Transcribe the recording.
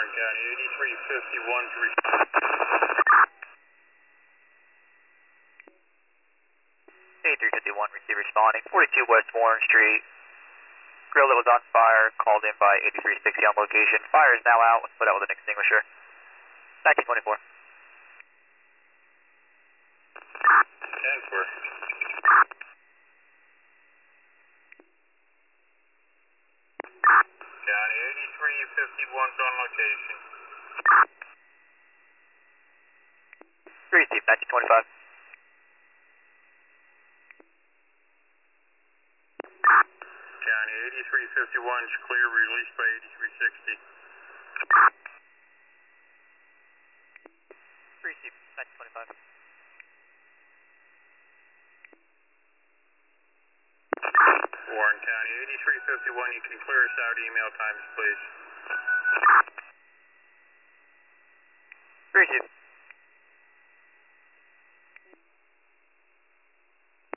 Warren County, 8351 to respond. 8351, receive responding. 42 West Warren Street. Grill that was on fire, called in by 8360 on location. Fire is now out. Let's put out with an extinguisher. 1924. 10-4. County, 8351's on location. Receive 1925. County, 8351's clear, released by 8360. Receive 1925. Warren County, 8351, you can clear us out. Email times, please. Receive